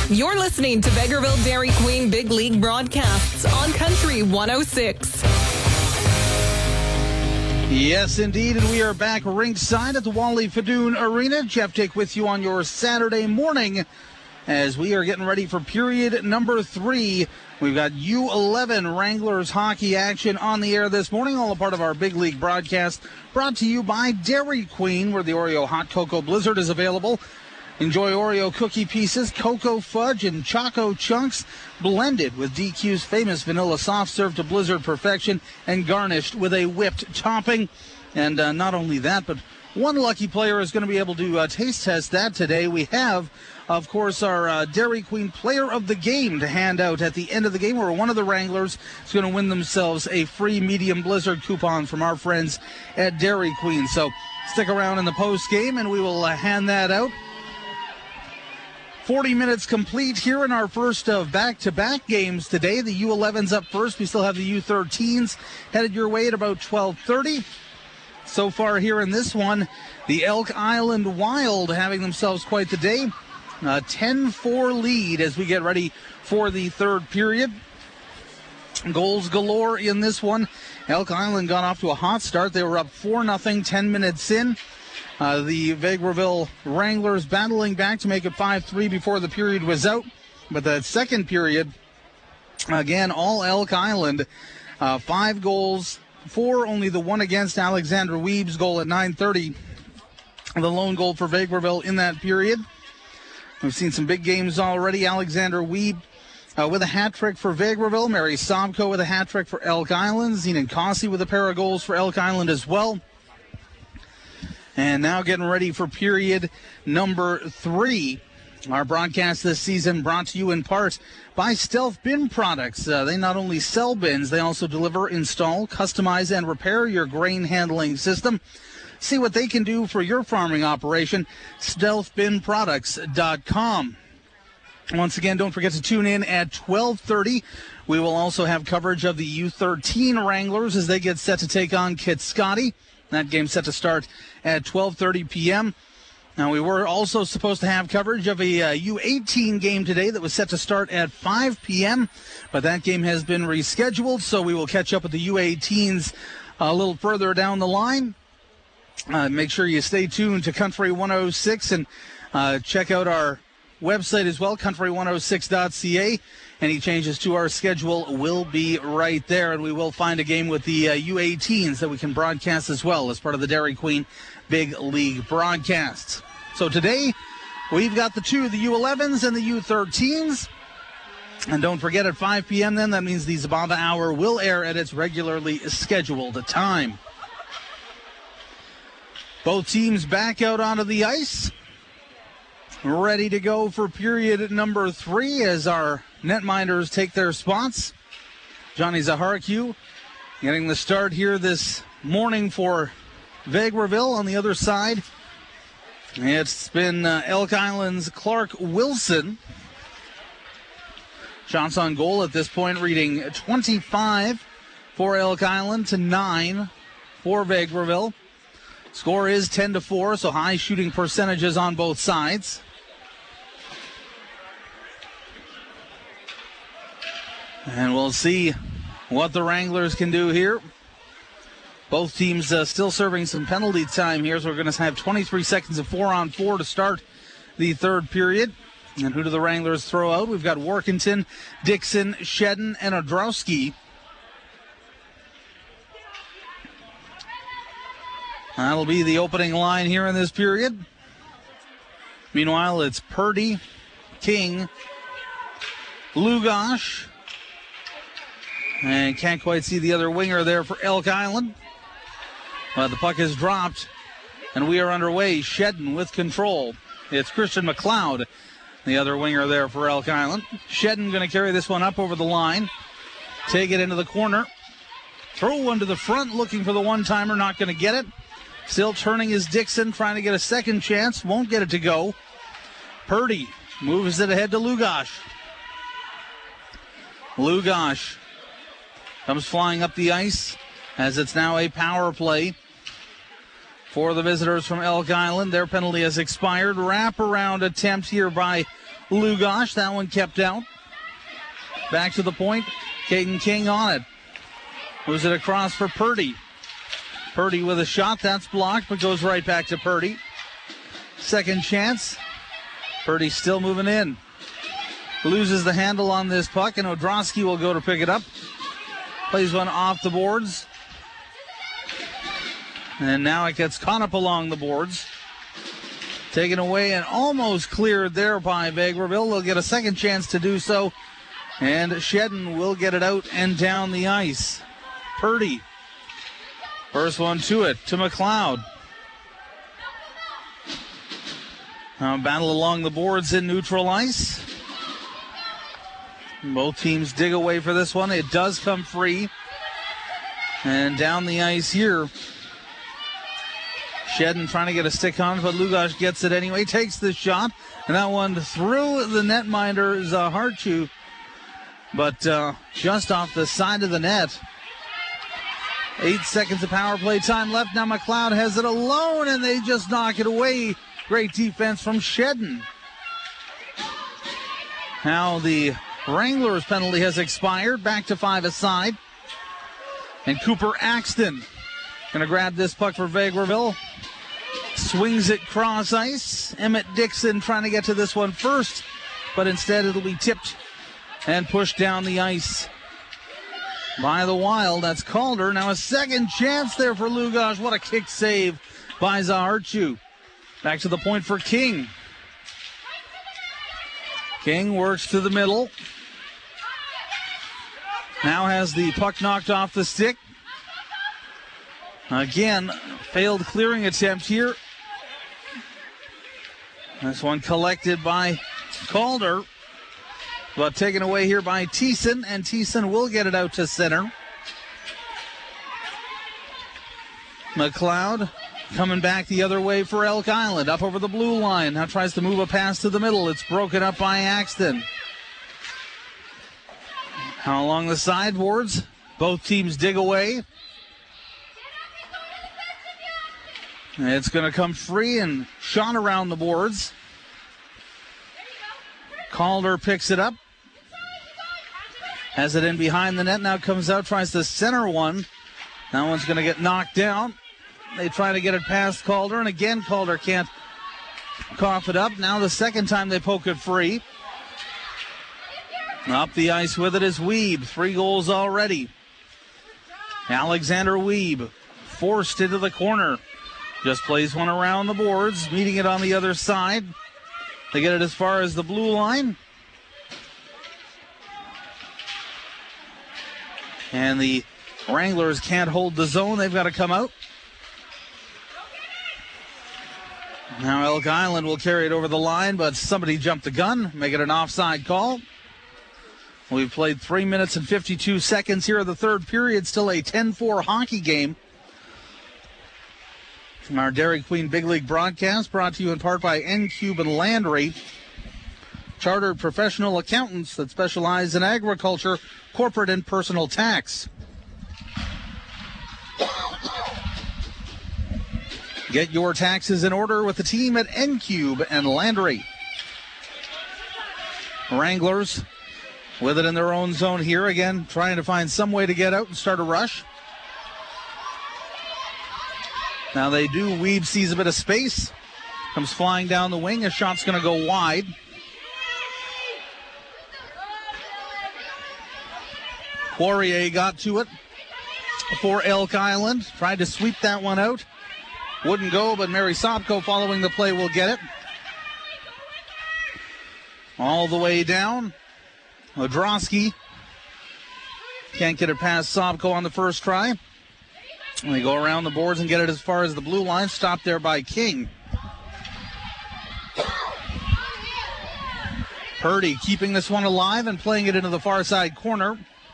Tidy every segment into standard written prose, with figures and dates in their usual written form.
You're listening to Vegreville Dairy Queen Big League broadcasts on Country 106. Yes, indeed, and we are back ringside at the Wally Fadoon Arena. Jeff Dick with you on your Saturday morning as we are getting ready for period number 3. We've got U11 Wranglers hockey action on the air this morning, all a part of our Big League broadcast, brought to you by Dairy Queen, where the Oreo Hot Cocoa Blizzard is available. Enjoy Oreo cookie pieces, cocoa fudge, and choco chunks blended with DQ's famous vanilla soft serve to Blizzard perfection and garnished with a whipped topping. And not only that, but one lucky player is going to be able to taste test that today. We have, of course, our Dairy Queen Player of the Game to hand out at the end of the game, where one of the Wranglers is going to win themselves a free medium Blizzard coupon from our friends at Dairy Queen. So stick around in the post game, and we will hand that out. 40 minutes complete here in our first of back-to-back games today. The U11's up first. We still have the U13s headed your way at about 12:30. So far here in this one, the Elk Island Wild having themselves quite the day. 10-4 lead as we get ready for the third period. Goals galore in this one. Elk Island got off to a hot start. They were up 4-0 10 minutes in. The Vegreville Wranglers battling back to make it 5-3 before the period was out. But that second period, again, all Elk Island. 5 goals, 4, only the one against Alexander Weeb's goal at 9:30. The lone goal for Vegreville in that period. We've seen some big games already. Alexander Weeb with a hat trick for Vegreville. Mary Sobko with a hat trick for Elk Island. Zenon Kossi with a pair of goals for Elk Island as well. And now getting ready for period number 3. Our broadcast this season brought to you in part by Stealth Bin Products. They not only sell bins, they also deliver, install, customize, and repair your grain handling system. See what they can do for your farming operation. StealthBinProducts.com. Once again, don't forget to tune in at 12:30. We will also have coverage of the U13 Wranglers as they get set to take on Kitscoty. That game's set to start at 12:30 p.m. Now, we were also supposed to have coverage of a U18 game today that was set to start at 5 p.m., but that game has been rescheduled, so we will catch up with the U18s a little further down the line. Make sure you stay tuned to Country 106 and check out our website as well, country106.ca. Any changes to our schedule will be right there, and we will find a game with the U18s that we can broadcast as well as part of the Dairy Queen Big League broadcasts. So today, we've got the U11s and the U13s. And don't forget, at 5 p.m. then, that means the Zabava Hour will air at its regularly scheduled time. Both teams back out onto the ice, ready to go for period number 3 as our netminders take their spots. Johnny Zaharkiw getting the start here this morning for Vegreville. On the other side, it's been Elk Island's Clark Wilson. Shots on goal at this point reading 25 for Elk Island to 9 for Vegreville. Score is 10-4, so high shooting percentages on both sides. And we'll see what the Wranglers can do here. Both teams still serving some penalty time here, so we're going to have 23 seconds of 4-on-4 to start the third period. And who do the Wranglers throw out? We've got Workington, Dixon, Shedden, and Odrowski. That'll be the opening line here in this period. Meanwhile, it's Purdy, King, Lugosh, and can't quite see the other winger there for Elk Island. But the puck is dropped, and we are underway. Shedden with control. It's Christian McLeod, the other winger there for Elk Island. Shedden going to carry this one up over the line. Take it into the corner. Throw one to the front, looking for the one-timer, not going to get it. Still turning is Dixon, trying to get a second chance. Won't get it to go. Purdy moves it ahead to Lugosh. Lugosh comes flying up the ice as it's now a power play for the visitors from Elk Island. Their penalty has expired. Wraparound attempt here by Lugosh. That one kept out. Back to the point. Caden King on it. Moves it across for Purdy. Purdy with a shot. That's blocked, but goes right back to Purdy. Second chance. Purdy still moving in. Loses the handle on this puck, and Odrosky will go to pick it up. Plays one off the boards. And now it gets caught up along the boards. Taken away and almost cleared there by Vegreville. They'll get a second chance to do so. And Shedden will get it out and down the ice. Purdy. First one to it, to McLeod. Battle along the boards in neutral ice. Both teams dig away for this one. It does come free. And down the ice here. Shedden trying to get a stick on it, but Lugosh gets it anyway. Takes the shot. And that one through the netminder Zaharchu. But just off the side of the net. 8 seconds of power play time left. Now McLeod has it alone, and they just knock it away. Great defense from Shedden. Now the Wranglers penalty has expired. Back to 5 aside. And Cooper Axton going to grab this puck for Vegreville. Swings it cross ice. Emmett Dixon trying to get to this one first, but instead it'll be tipped and pushed down the ice by the Wild. That's Calder. Now a second chance there for Lugosh. What a kick save by Zaharchu. Back to the point for King. King works to the middle. Now has the puck knocked off the stick. Again, failed clearing attempt here. This one collected by Calder, but taken away here by Thiessen, and Thiessen will get it out to center. McLeod coming back the other way for Elk Island, up over the blue line. Now tries to move a pass to the middle. It's broken up by Axton. Now along the sideboards, both teams dig away. It's going to come free and shot around the boards. Calder picks it up. Has it in behind the net. Now comes out, tries to center one. That one's going to get knocked down. They try to get it past Calder, and again Calder can't cough it up. Now the second time they poke it free. Up the ice with it is Weeb. 3 goals already. Alexander Weeb forced into the corner. Just plays one around the boards, meeting it on the other side. They get it as far as the blue line. And the Wranglers can't hold the zone. They've got to come out. Now Elk Island will carry it over the line, but somebody jumped the gun, make it an offside call. We've played 3 minutes and 52 seconds here of the third period. Still a 10-4 hockey game. Our Dairy Queen Big League broadcast brought to you in part by N-Cube and Landry, chartered professional accountants that specialize in agriculture, corporate, and personal tax. Get your taxes in order with the team at N-Cube and Landry. Wranglers with it in their own zone here. Again, trying to find some way to get out and start a rush. Now they do. Weeb sees a bit of space. Comes flying down the wing. A shot's going to go wide. Poirier got to it for Elk Island. Tried to sweep that one out. Wouldn't go, but Mary Sopko following the play will get it. All the way down. Odrosky can't get it past Sopko on the first try. And they go around the boards and get it as far as the blue line. Stopped there by King. Purdy keeping this one alive and playing it into the far side corner.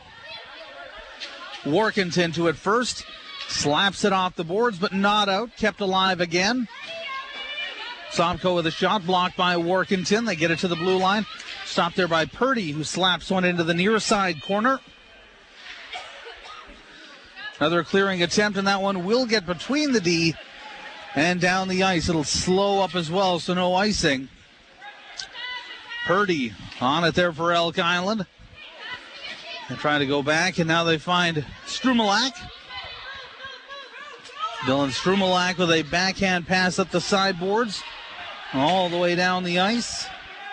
Workington to it first. Slaps it off the boards, but not out. Kept alive again. Sopko with a shot blocked by Workington. They get it to the blue line. Stopped there by Purdy, who slaps one into the near side corner. Another clearing attempt, and that one will get between the D and down the ice. It'll slow up as well, so no icing. Purdy on it there for Elk Island. They're trying to go back, and now they find Strumelak. Dylan Strumelak with a backhand pass up the sideboards, all the way down the ice.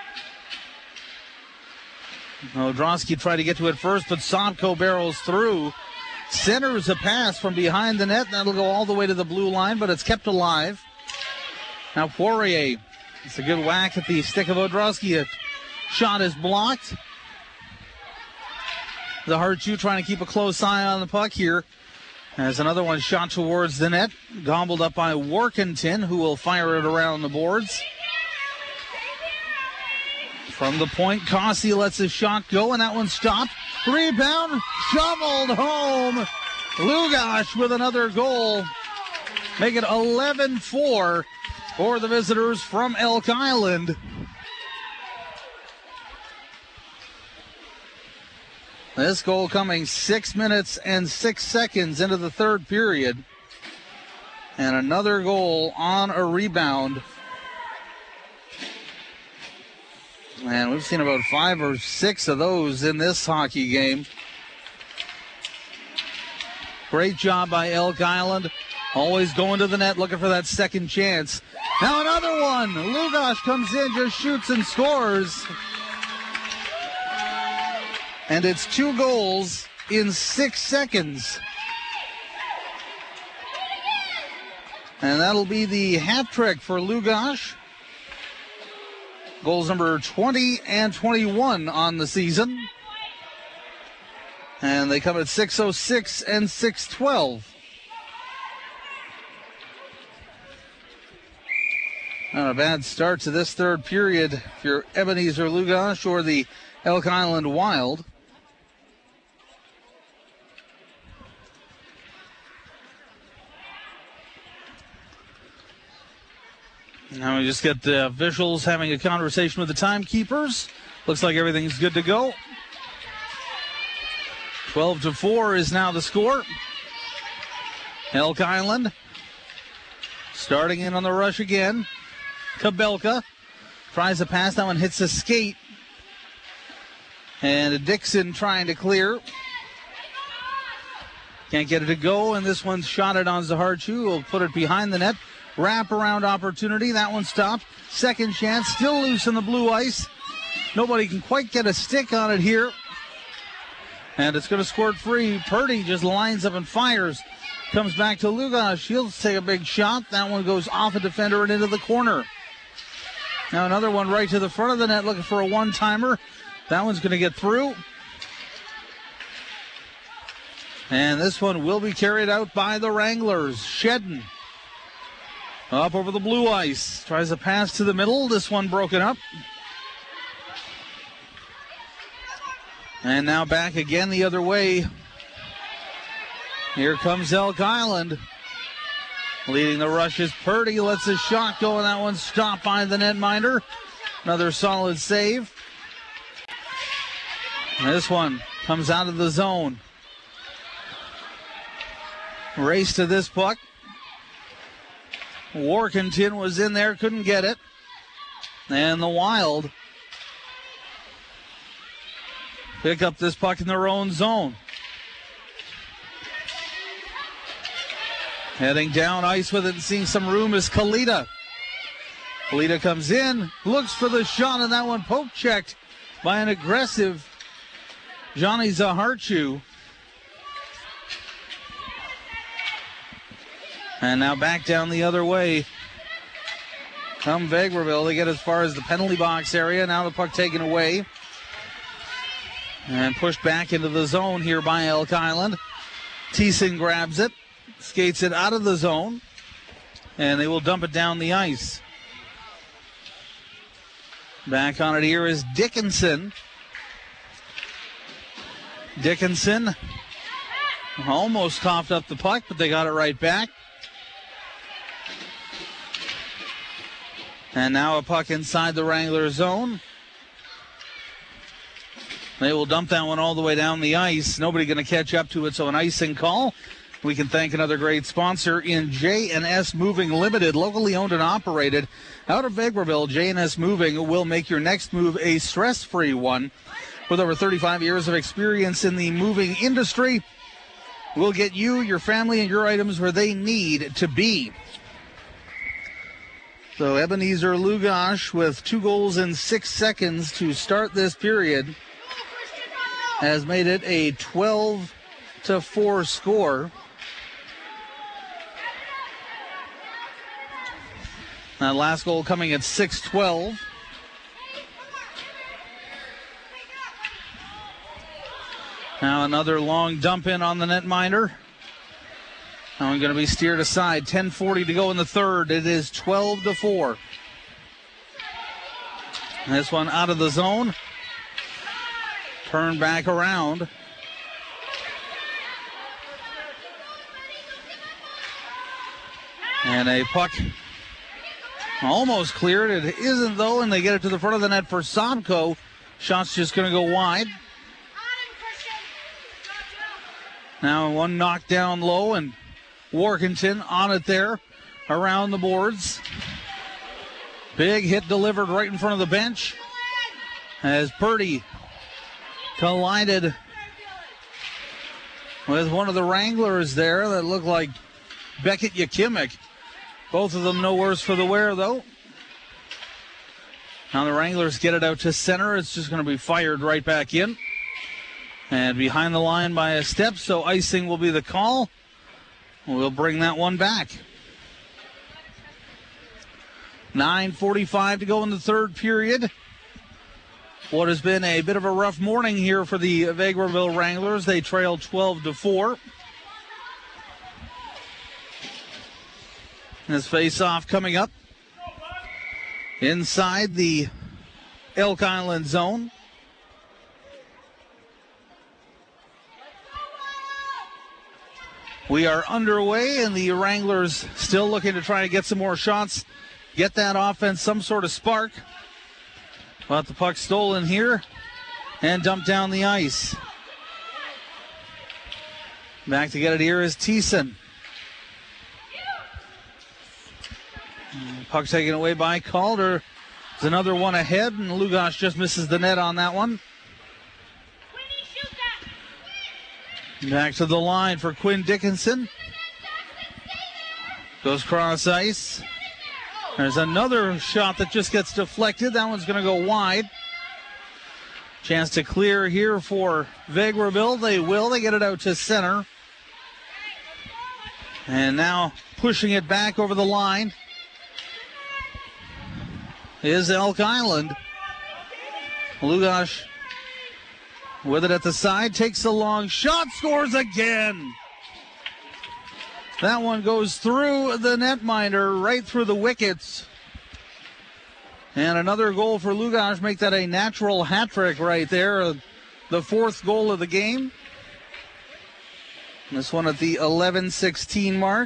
Odrosky tried to get to it first, but Sobko barrels through. Centers a pass from behind the net. That'll go all the way to the blue line, but it's kept alive. Now Poirier. It's a good whack at the stick of Odrosky. A shot is blocked. The Hartju trying to keep a close eye on the puck here. As another one shot towards the net. Gobbled up by Workington, who will fire it around the boards. From the point, Cossey lets his shot go, and that one stopped. Rebound, shoveled home. Lugash with another goal. Make it 11-4 for the visitors from Elk Island. This goal coming 6 minutes and 6 seconds into the third period. And another goal on a rebound. And we've seen about 5 or 6 of those in this hockey game. Great job by Elk Island. Always going to the net, looking for that second chance. Now another one. Lugash comes in, just shoots and scores. And it's 2 goals in 6 seconds. And that'll be the hat trick for Lugash. Goals number 20 and 21 on the season. And they come at 6:06 and 6:12. Not a bad start to this third period if you're Ebenezer Lugash or the Elk Island Wild. Now we just get the officials having a conversation with the timekeepers. Looks like everything's good to go. 12-4 is now the score. Elk Island starting in on the rush again. Kabelka tries to pass. That one hits a skate. And Dixon trying to clear. Can't get it to go, and this one's shotted on Zaharchu. Will put it behind the net. Wrap-around opportunity. That one stopped. Second chance. Still loose in the blue ice. Nobody can quite get a stick on it here. And it's going to squirt free. Purdy just lines up and fires. Comes back to Lugash. He'll take a big shot. That one goes off a defender and into the corner. Now another one right to the front of the net looking for a one-timer. That one's going to get through. And this one will be carried out by the Wranglers. Shedden up over the blue ice. Tries a pass to the middle. This one broken up. And now back again the other way. Here comes Elk Island. Leading the rush is Purdy. Lets his shot go, and that one's stopped by the netminder. Another solid save. And this one comes out of the zone. Race to this puck. Workington was in there, couldn't get it. And the Wild pick up this puck in their own zone. Heading down ice with it and seeing some room is Kalita. Kalita comes in, looks for the shot, and that one poke checked by an aggressive Johnny Zaharchu. And now back down the other way. Come Vegreville. They get as far as the penalty box area. Now the puck taken away. And pushed back into the zone here by Elk Island. Thiessen grabs it. Skates it out of the zone. And they will dump it down the ice. Back on it here is Dickinson. Dickinson almost coughed up the puck, but they got it right back. And now a puck inside the Wrangler zone. They will dump that one all the way down the ice. Nobody going to catch up to it, so an icing call. We can thank another great sponsor in J&S Moving Limited, locally owned and operated out of Vegreville. J&S Moving will make your next move a stress-free one. With over 35 years of experience in the moving industry, we'll get you, your family, and your items where they need to be. So Ebenezer Lugosh with 2 goals in 6 seconds to start this period has made it a 12-4 score. That last goal coming at 6:12. Now another long dump in on the netminder. Now I'm going to be steered aside. 10:40 to go in the third. It is 12-4. This one out of the zone. Turn back around. And a puck almost cleared. It isn't, though, and they get it to the front of the net for Sobko. Shot's just going to go wide. Now one knocked down low, and Warkentin on it there around the boards. Big hit delivered right in front of the bench as Purdy collided with one of the Wranglers there that looked like Beckett Yakimic. Both of them no worse for the wear, though. Now the Wranglers get it out to center. It's just going to be fired right back in. And behind the line by a step, so icing will be the call. We'll bring that one back. 9:45 to go in the third period. What has been a bit of a rough morning here for the Vegreville Wranglers. They trail 12-4. This face-off coming up inside the Elk Island zone. We are underway, and the Wranglers still looking to try to get some more shots, get that offense some sort of spark. But the puck stolen here and dumped down the ice. Back to get it here is Thiessen. Puck taken away by Calder. There's another one ahead, and Lugosh just misses the net on that one. Back to the line for Quinn Dickinson. Goes cross ice. There's another shot that just gets deflected. That one's going to go wide. Chance to clear here for Vegreville. They will. They get it out to center. And now pushing it back over the line is Elk Island. Lugosh with it at the side, takes a long shot, scores again. That one goes through the netminder, right through the wickets. And another goal for Lugosh, make that a natural hat trick right there. The fourth goal of the game. This one at the 11:16 mark.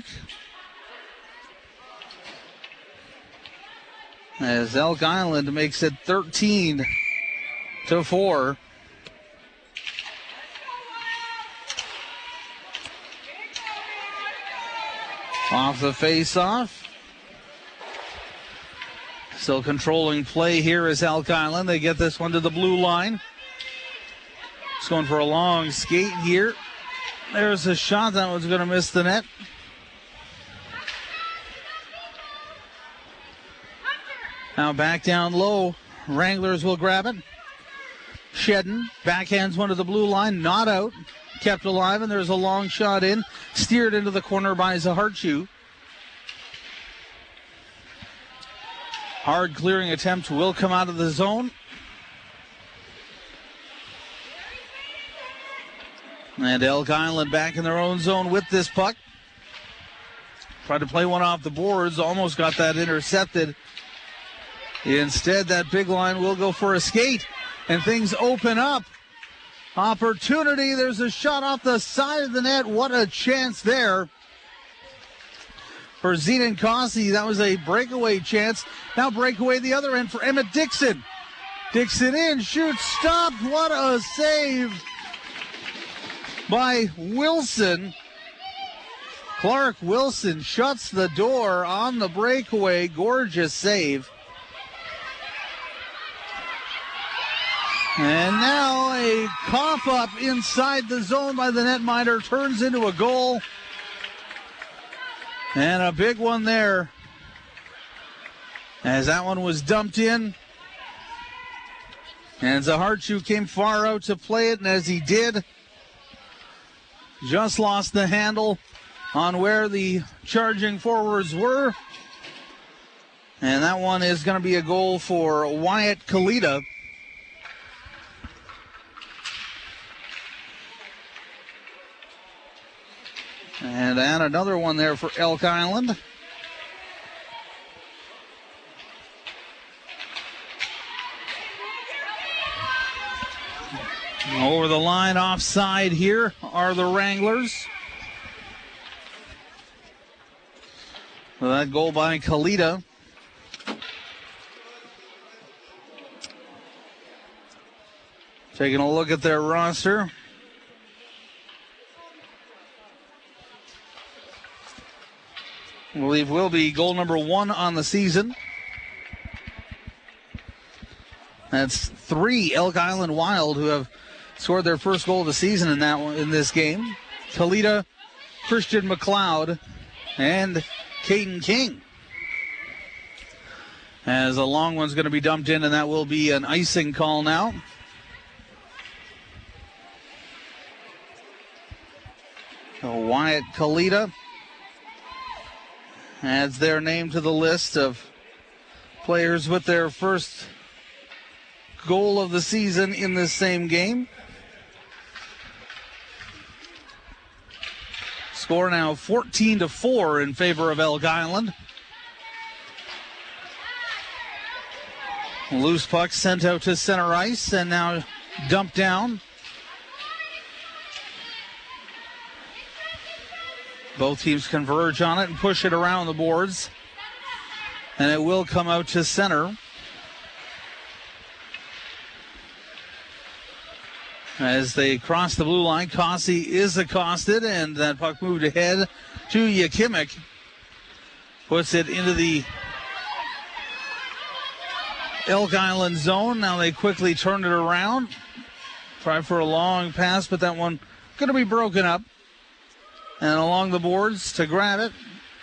As Elk Island makes it 13-4. Off the face-off. Still controlling play here is Elk Island. They get this one to the blue line. It's going for a long skate here. There's a shot. That one's going to miss the net. Now back down low. Wranglers will grab it. Shedden backhands one to the blue line. Not out. Kept alive, and there's a long shot in. Steered into the corner by Zaharchu. Hard clearing attempt will come out of the zone. And Elk Island back in their own zone with this puck. Tried to play one off the boards. Almost got that intercepted. Instead, that big line will go for a skate. And things open up. Opportunity. There's a shot off the side of the net. What a chance there for Zenon Kossi. That was a breakaway chance. Now breakaway the other end for Emmett Dixon. Dixon in, shoots, stopped. What a save by Wilson. Clark Wilson shuts the door on the breakaway. Gorgeous save. And now a cough up inside the zone by the netminder turns into a goal. And a big one there, as that one was dumped in. And Zaharchuk came far out to play it, and as he did, just lost the handle on where the charging forwards were. And that one is going to be a goal for Wyatt Kalita. And another one there for Elk Island. Over the line offside here are the Wranglers. So that goal by Kalita. Taking a look at their roster. I believe will be goal number 1 on the season. That's 3 Elk Island Wild who have scored their first goal of the season in this game. Kalita, Christian McLeod, and Caden King. As a long one's going to be dumped in, and that will be an icing call now. So Wyatt Kalita adds their name to the list of players with their first goal of the season in this same game. Score now 14-4 in favor of Elk Island. Loose puck sent out to center ice and now dumped down. Both teams converge on it and push it around the boards. And it will come out to center. As they cross the blue line, Cossey is accosted, and that puck moved ahead to Yakimic. Puts it into the Elk Island zone. Now they quickly turn it around. Try for a long pass, but that one going to be broken up. And along the boards to grab it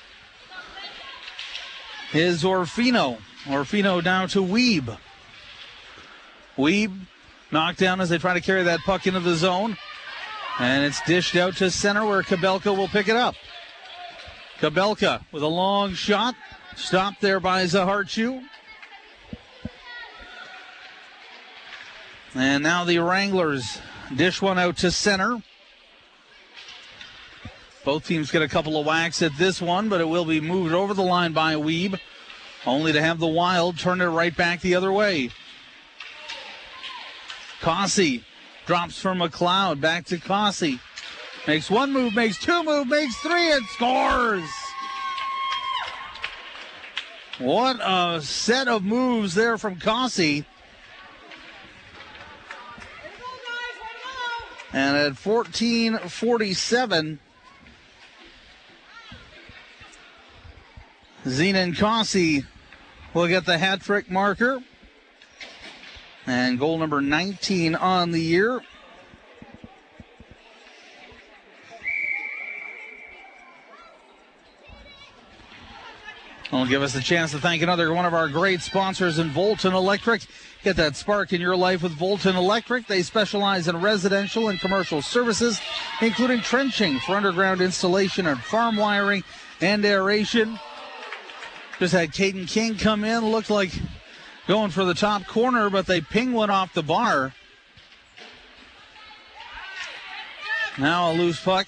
is Orfino. Orfino down to Weeb. Weeb knocked down as they try to carry that puck into the zone. And it's dished out to center where Kabelka will pick it up. Kabelka with a long shot. Stopped there by Zaharchuk. And now the Wranglers dish one out to center. Both teams get a couple of whacks at this one, but it will be moved over the line by Weeb, only to have the Wild turn it right back the other way. Cossey drops for McLeod, back to Cossey. Makes one move, makes two move, makes three, and scores! What a set of moves there from Cossey. And at 14:47, Zenon Cossey will get the hat trick marker. And goal number 19 on the year. Will give us a chance to thank another one of our great sponsors in Volton Electric. Get that spark in your life with Volton Electric. They specialize in residential and commercial services, including trenching for underground installation and farm wiring and aeration. Just had Caden King come in, looked like going for the top corner, but they ping one off the bar. Now a loose puck.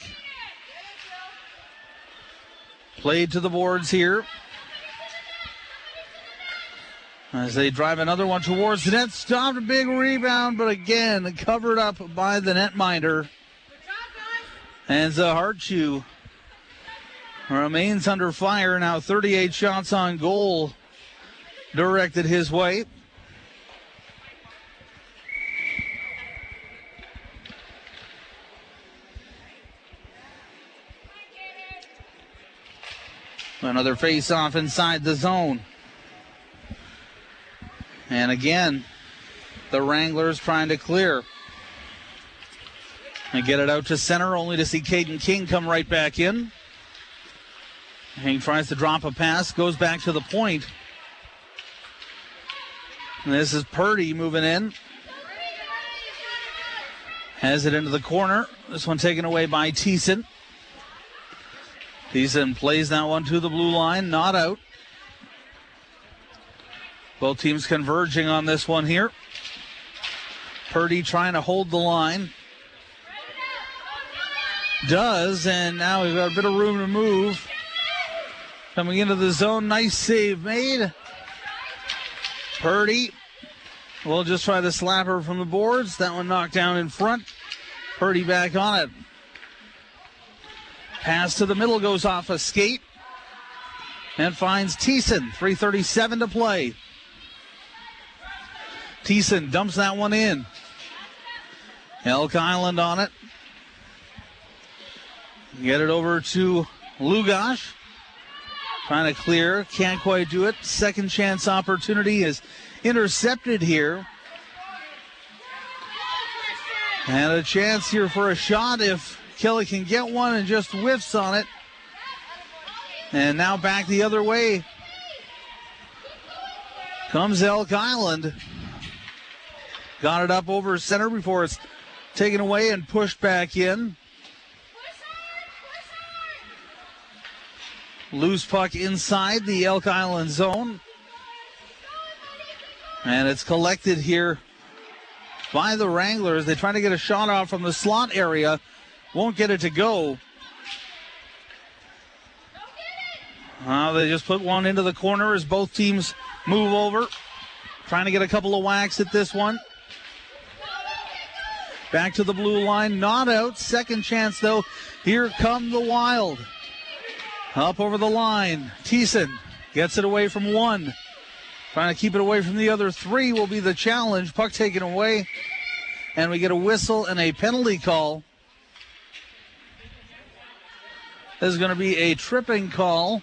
Played to the boards here. As they drive another one towards the net. Stopped, a big rebound, but again covered up by the netminder. And Zaharchuk remains under fire. Now 38 shots on goal directed his way. Another face-off inside the zone. And again, the Wranglers trying to clear. And get it out to center, only to see Caden King come right back in. King tries to drop a pass, goes back to the point. And this is Purdy moving in. Has it into the corner. This one taken away by Thiessen. Thiessen plays that one to the blue line, not out. Both teams converging on this one here. Purdy trying to hold the line. Does, and now we've got a bit of room to move. Coming into the zone, nice save made. Purdy will just try to slap her from the boards. That one knocked down in front. Purdy back on it. Pass to the middle goes off a skate. And finds Thiessen. 3:37 to play. Thiessen dumps that one in. Elk Island on it. Get it over to Lugosh. Trying to clear. Can't quite do it. Second chance opportunity is intercepted here. And a chance here for a shot if Kelly can get one and just whiffs on it. And now back the other way comes Elk Island. Got it up over center before it's taken away and pushed back in. Loose puck inside the Elk Island zone. And it's collected here by the Wranglers. They try to get a shot off from the slot area. Won't get it to go. They just put one into the corner as both teams move over. Trying to get a couple of whacks at this one. Back to the blue line, not out. Second chance though. Here come the Wild. Up over the line. Thiessen gets it away from one. Trying to keep it away from the other three will be the challenge. Puck taken away. And we get a whistle and a penalty call. This is going to be a tripping call.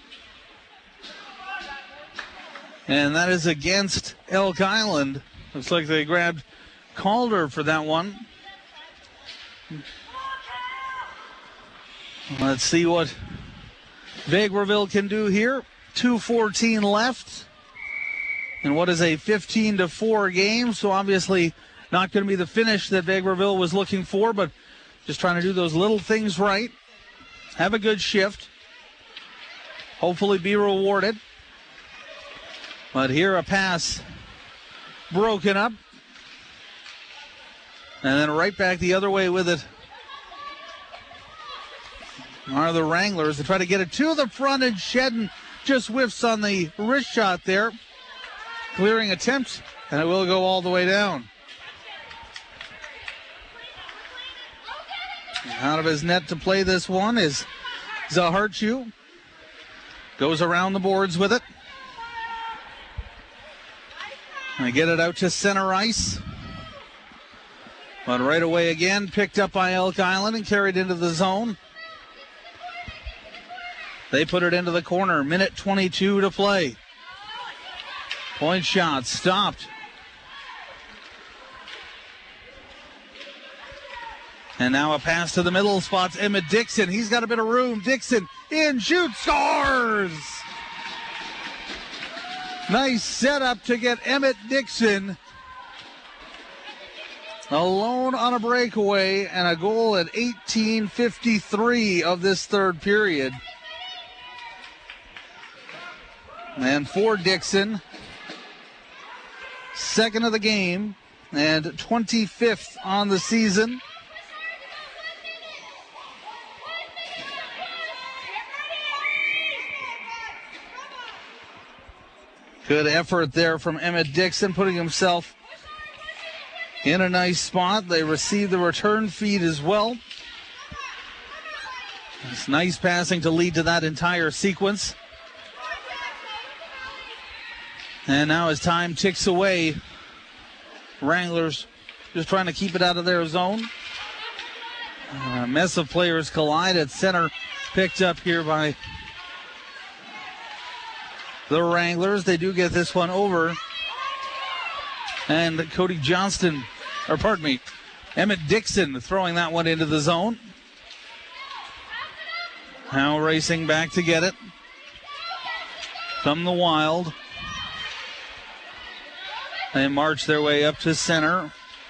And that is against Elk Island. Looks like they grabbed Calder for that one. Let's see what Vegreville can do here. 2:14 left. And what is a 15-4 game. So obviously not going to be the finish that Vegreville was looking for, but just trying to do those little things right. Have a good shift. Hopefully be rewarded. But here a pass broken up. And then right back the other way with it are the Wranglers. They try to get it to the front, and Shedden just whiffs on the wrist shot there. Clearing attempt, and it will go all the way down. Out of his net to play this one is Zaharchu. Goes around the boards with it. And they get it out to center ice. But right away again, picked up by Elk Island and carried into the zone. They put it into the corner. Minute 22 to play. Point shot stopped. And now a pass to the middle spots Emmett Dixon. He's got a bit of room. Dixon in, shoots, scores! Nice setup to get Emmett Dixon alone on a breakaway, and a goal at 18:53 of this third period. And for Dixon, second of the game and 25th on the season. Good effort there from Emmett Dixon, putting himself in a nice spot. They receive the return feed as well. It's nice passing to lead to that entire sequence. And now as time ticks away, Wranglers just trying to keep it out of their zone. A mess of players collide at center, picked up here by the Wranglers. They do get this one over. And Cody Johnston, Emmett Dixon throwing that one into the zone. Now racing back to get it from the Wild. They march their way up to center.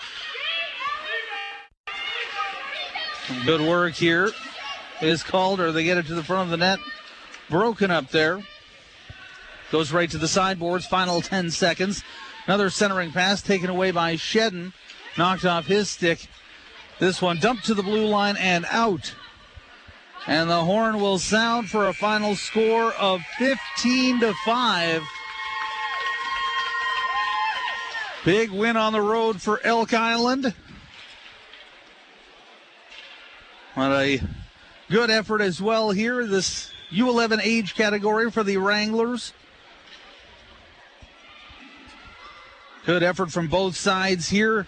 Good work here is called, or they get it to the front of the net. Broken up there. Goes right to the sideboards. Final 10 seconds. Another centering pass taken away by Shedden. Knocked off his stick. This one dumped to the blue line and out. And the horn will sound for a final score of 15-5. Big win on the road for Elk Island. What a good effort as well here. This U11 age category for the Wranglers. Good effort from both sides here.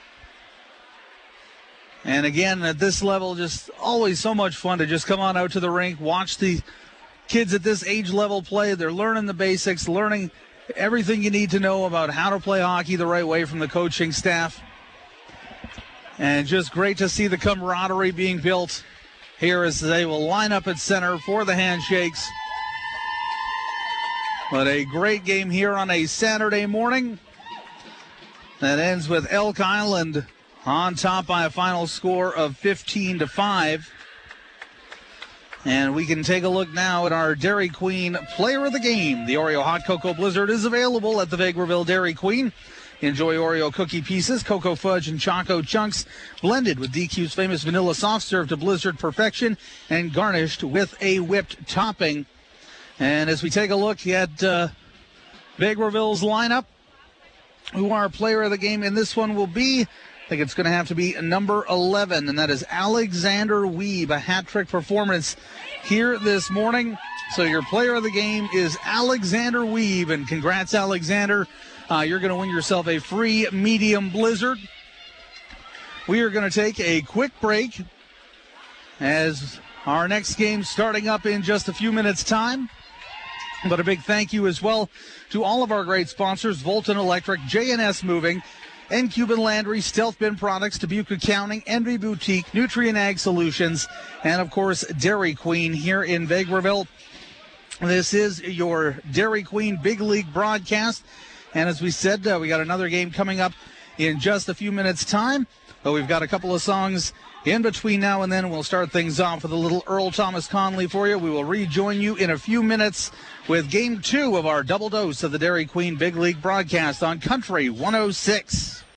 And again, at this level, just always so much fun to just come on out to the rink, watch the kids at this age level play. They're learning the basics, learning everything you need to know about how to play hockey the right way from the coaching staff. And just great to see the camaraderie being built here as they will line up at center for the handshakes. But a great game here on a Saturday morning that ends with Elk Island on top by a final score of 15-5. And we can take a look now at our Dairy Queen Player of the Game. The Oreo Hot Cocoa Blizzard is available at the Vegreville Dairy Queen. Enjoy Oreo cookie pieces, cocoa fudge, and choco chunks blended with DQ's famous vanilla soft serve to Blizzard perfection and garnished with a whipped topping. And as we take a look at Vegreville's lineup, who our player of the game in this one will be, I think it's going to have to be number 11, and that is Alexander Weeb, a hat-trick performance here this morning. So your player of the game is Alexander Weeb, and congrats, Alexander. You're going to win yourself a free medium Blizzard. We are going to take a quick break as our next game starting up in just a few minutes' time. But a big thank you as well to all of our great sponsors, Volton Electric, J&S Moving, N-Cuban Landry, Stealth Bin Products, Dubuque Accounting, Envy Boutique, Nutrien Ag Solutions, and, of course, Dairy Queen here in Vegreville. This is your Dairy Queen Big League broadcast. And as we said, we got another game coming up in just a few minutes' time. But we've got a couple of songs in between now and then. We'll start things off with a little Earl Thomas Conley for you. We will rejoin you in a few minutes with Game 2 of our double dose of the Dairy Queen Big League broadcast on Country 106.